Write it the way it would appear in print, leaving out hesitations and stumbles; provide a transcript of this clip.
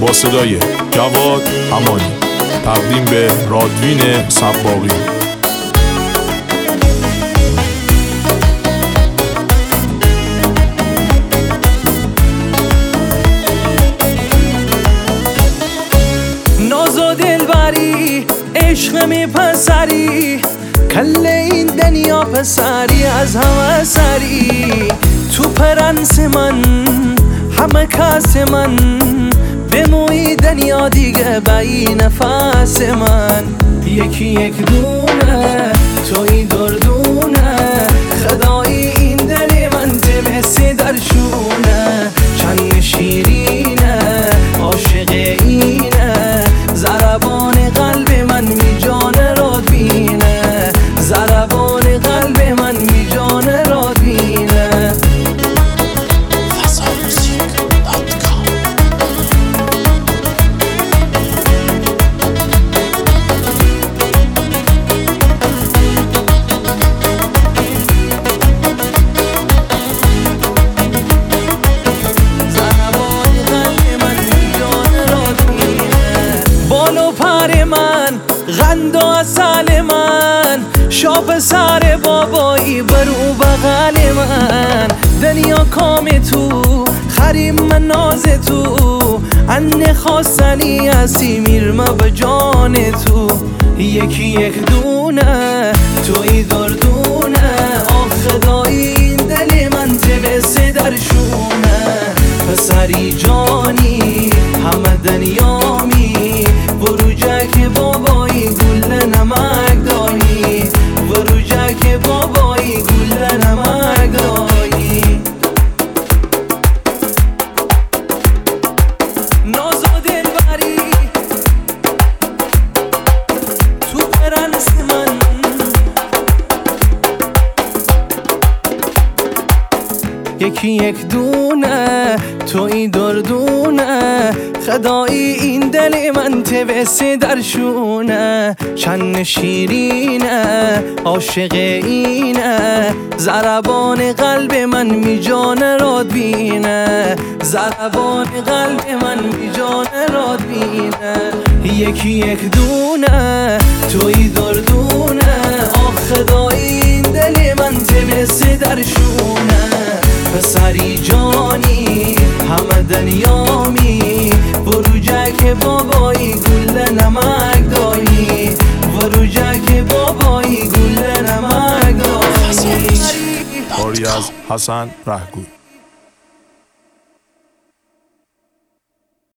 با صدای جواد امانی، تقدیم به رادوین صباغی. ناز و دلبری عشق میپسری، کل این دنیا پسری از همه سری. تو پرنس من همه کس من، بموی دنیا دیگه بایی نفس من. یکی یک دونه توی دردونه، خدایی این دل من تبسی در شونه. چند شیرینه عاشق اینه، ضربان قلب من می جان راد بینه، ضربان قلب من می جان راد بینه. غند و اصل من شاپ سر بابایی برو بغل من. دنیا کام تو خریم من ناز تو، ان خواستنی هستی میرم به جان تو. یکی یک دونه توی دردونه، آخ خدایی این دل من تبسه در شونه. پسری جانی همه دنیامی، برو جک بابایی گل نمک دایی، برو جک بابایی گل نمک دایی. ناز و دلبری تو پرنس من، یکی یک دونه توی دردونه، خدایی این دل من تبسه در شونه. چند شیرینه عاشق اینه، ضربان قلب من می جان راد بینه، ضربان قلب من می جان راد بینه. یکی یک دونه توی دردونه، آخ خدایی این دل من تبسه در شونه. پسری جانی همه دنیامی، برو جک بابایی گل نمک دایی، برو جک بابایی گل نمک دایی. کاری از حسن رهگو.